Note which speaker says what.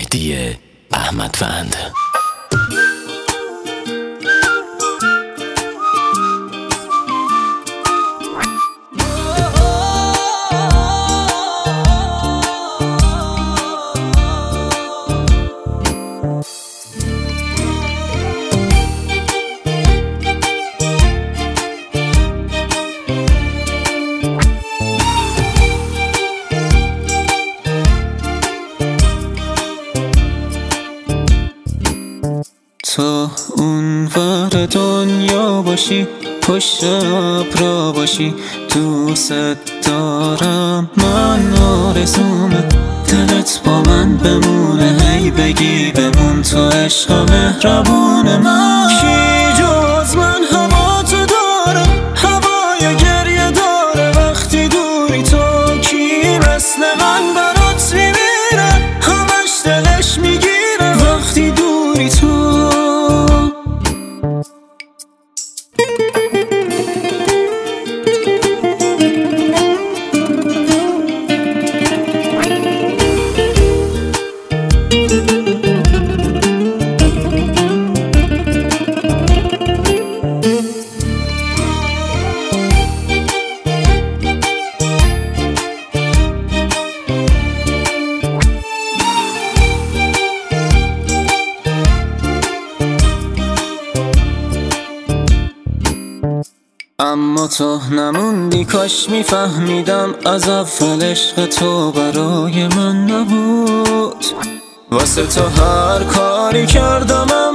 Speaker 1: جدی احمدوند.
Speaker 2: تو اون ور دنیا باشی، پشت ابرا باشی، دوست دارم من، آرزومه دلت با من بمونه، هی بگی بمون تو عشق مهربون من. کی جز من هوا تو داره، هوای گریه داره وقتی دوری تو، کی مثل من برات میمیره، همش دلش میگیره وقتی دوری تو. اما تو نموندی، کاش میفهمیدم از اول عشق تو برای من نبود. واسه تو هر کاری کردم